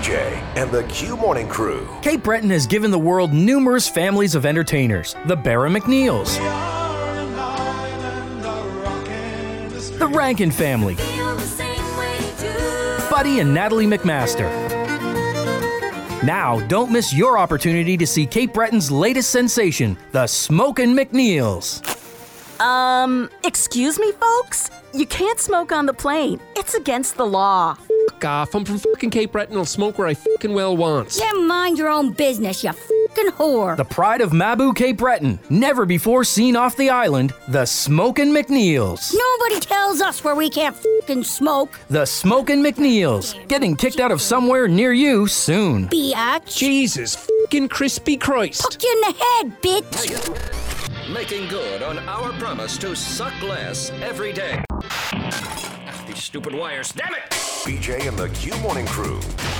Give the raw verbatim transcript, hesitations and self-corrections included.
J and the Q Morning Crew. Cape Breton has given the world numerous families of entertainers. The Barra McNeils, the Rankin family, Buddy and Natalie McMaster. Now, don't miss your opportunity to see Cape Breton's latest sensation, the Smokin' McNeils. Um, excuse me, folks? You can't smoke on the plane. It's against the law. Fuck off. I'm from fucking Cape Breton. I'll smoke where I fucking well want. Yeah, mind your own business, you fucking whore. The pride of Mabou, Cape Breton. Never before seen off the island, the Smokin' McNeils. Nobody tells us where we can't fucking smoke. The Smokin' McNeils. Getting kicked out of somewhere near you soon. Biatch. Jesus fucking crispy Christ. Fuck you in the head, bitch. Making good on our promise to suck less every day. These stupid wires, damn it! B J and the Q Morning Crew.